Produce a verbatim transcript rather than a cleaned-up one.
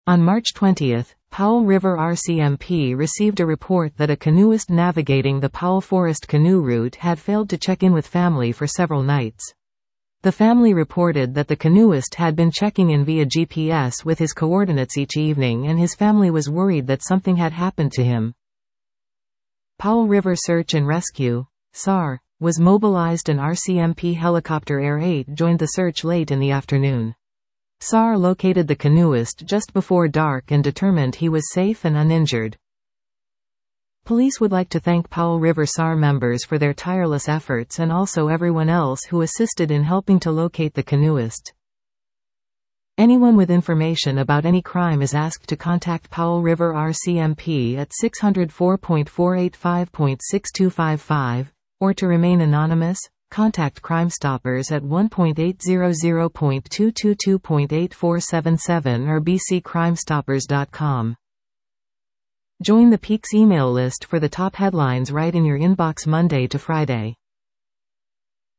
On March twentieth, Powell River R C M P received a report that a canoeist navigating the Powell Forest canoe route had failed to check in with family for several nights. The family reported that the canoeist had been checking in via G P S with his coordinates each evening, and his family was worried that something had happened to him. Powell River Search and Rescue (S A R) was mobilized, and R C M P Helicopter Air eight joined the search late in the afternoon. S A R located the canoeist just before dark and determined he was safe and uninjured. Police would like to thank Powell River S A R members for their tireless efforts, and also everyone else who assisted in helping to locate the canoeist. Anyone with information about any crime is asked to contact Powell River R C M P at six oh four, four eight five, six two five five, or to remain anonymous, contact Crime Stoppers at one eight hundred, two two two, eight four seven seven or b c crime stoppers dot com. Join the Peaks email list for the top headlines right in your inbox Monday to Friday.